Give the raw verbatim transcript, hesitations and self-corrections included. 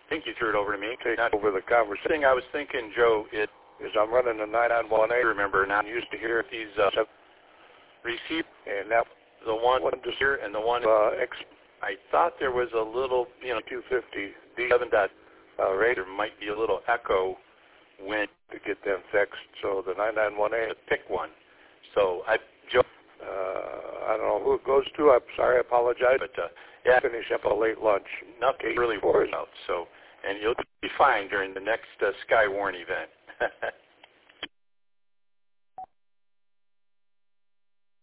think you threw it over to me. Take Not over the conversation. thing I was thinking, Joe, it is I'm running a nine nine one eight. Remember, now I used to hear these uh, receive and that the one one just here and the one. Uh, X. I thought there was a little, you know, two fifty D seven dot uh, rate. There might be a little echo when to get them fixed. So the nine nine one eight. Pick one. So I, Joe. Uh, I don't know who it goes to. I'm sorry. I apologize. But uh, yeah, finish up a late lunch. Nothing really worries out. So, and you'll be fine during the next uh, Skywarn event.